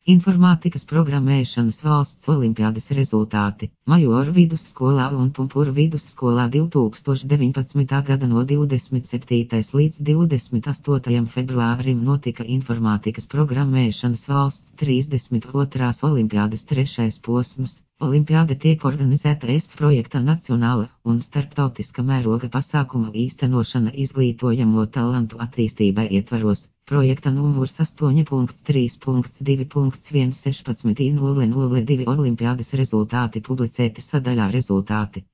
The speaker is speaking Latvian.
Informātikas programmēšanas valsts olimpiādes rezultāti. Majoru vidusskolā un Pumpuru vidusskolā 2019. gada no 27. līdz 28. februārim notika informātikas programmēšanas valsts 32. olimpiādes trešais posms. Olimpiāde tiek organizēta ESP projekta nacionāla un starptautiska mēroga pasākuma īstenošana izglītojamo talantu attīstībai ietvaros. Projekta numurs 8.3.2.116.002 olimpiādes rezultāti publicēti sadaļā rezultāti.